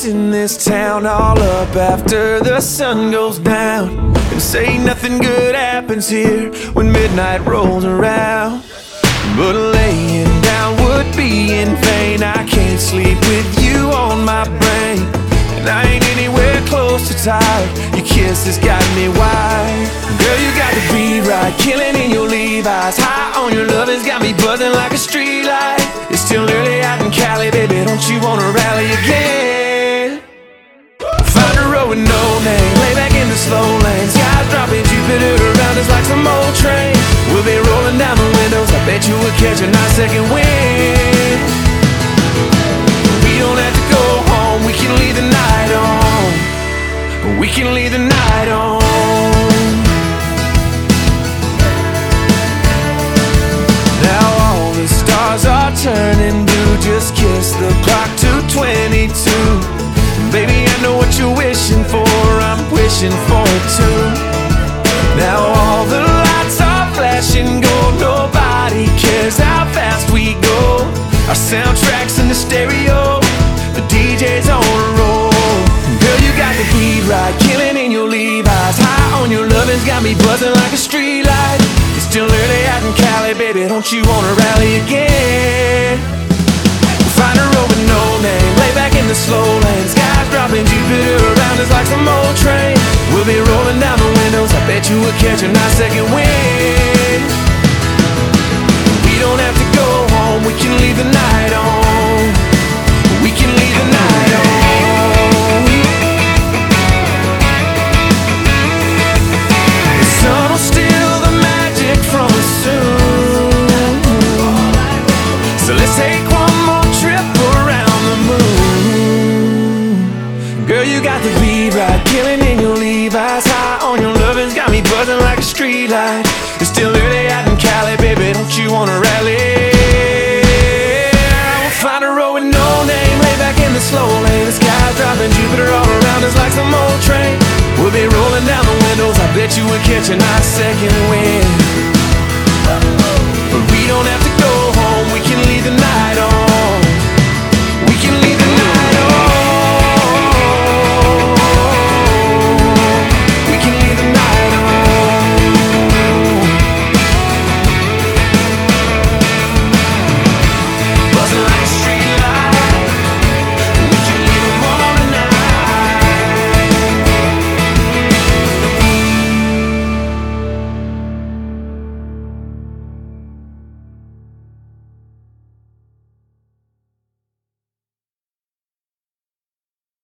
in this town all up after the sun goes down, and say nothing good happens here when midnight rolls around. But laying down would be in vain. I can't sleep with you on my brain, and I ain't anywhere close to tired. Your kiss has got me wired. Girl, you got the beat right, killing in your Levi's. High on your love has got me buzzing like a street light. It's still early out in Cali, baby, don't you wanna rally again? Find a road with no name, lay back in the slow lane. Skies dropping, Jupiter around us like some old train. We'll be rolling down the windows, I bet you we'll catch a nice second wind. We don't have to go home, we can leave the night on. We can leave the night on. Now all the stars are turning blue. Just kiss the clock to 22. Baby, I know what you're wishing for, I'm wishing for it too. Now all the lights are flashing gold. Nobody cares how fast we go. Our soundtrack's in the stereo, the DJ's on a roll. Girl, you got the beat right, killing in your Levi's. High on your lovin's got me buzzing like a street light. It's still early out in Cali, baby, don't you wanna rally again? Find a road with no name, lay back in the slow lane. Skies dropping, Jupiter around us like some old train. We'll be rolling down the windows, I bet you we'll catch a nice second wind. We don't have to go home, we can leave the night on. We can leave the night on. The sun will steal the magic from us soon, so let's take one more trip around the moon. Girl, you got the beat right, killing in your Levi's. High on your lovin's got me buzzing like a street light. It's still early out in Cali, baby, don't you wanna rally? We'll find a road with no name, lay back in the slow lane. The sky's dropping, Jupiter all around us like some old train. We'll be rolling down the windows, I bet you we'll catch a nice second wind.